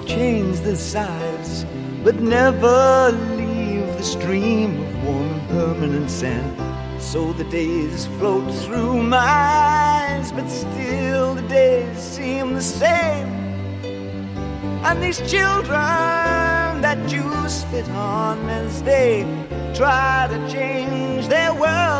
change the size, but never leave the stream of warm and permanent sand. So the days float through my eyes, but still the days seem the same. And these children that you spit on as they try to change their world